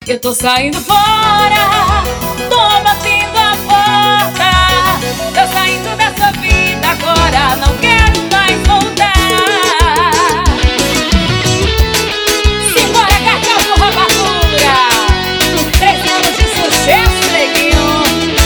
Eu tô saindo fora, tô batendo a porta. Tô saindo dessa vida agora, não quero mais voltar. Simbora, Cacau com Rapadura. 13 anos de sucesso, neguinho.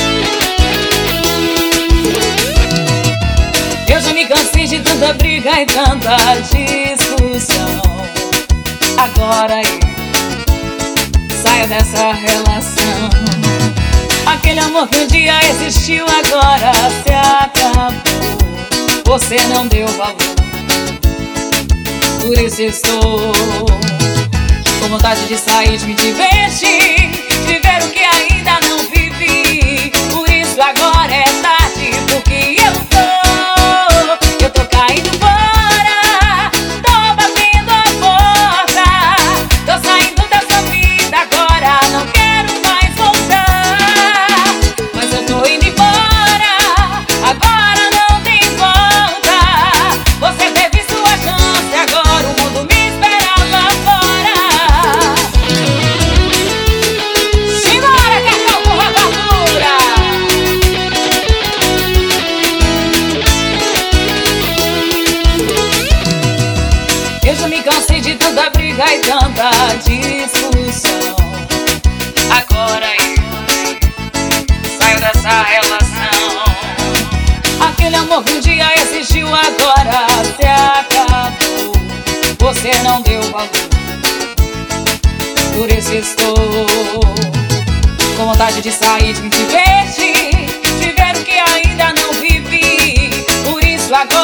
Eu já me cansei de tanta briga e tanta discussão. Agora eu saio dessa relação. Aquele amor que um dia existiu agora se acabou. Você não deu valor, por isso estou com vontade de sair, de me divertir, de ver o que ainda não vivi. Por isso agora é tarde, porque eu tô caindo fora, tô batendo a porta. Tô saindo dessa vida agora, não quero mais voltar. Mas eu tô indo embora, agora não tem volta. Você teve sua chance, agora o mundo me espera lá fora. Simbora, Cacau com Rapadura. Eu já me cansei de tanta briga e tanta discussão. Agora eu saio dessa relação. Aquele amor que um dia existiu agora se acabou. Você não deu valor, por isso estou com vontade de sair, de me divertir, de ver o que ainda não vivi. Por isso agora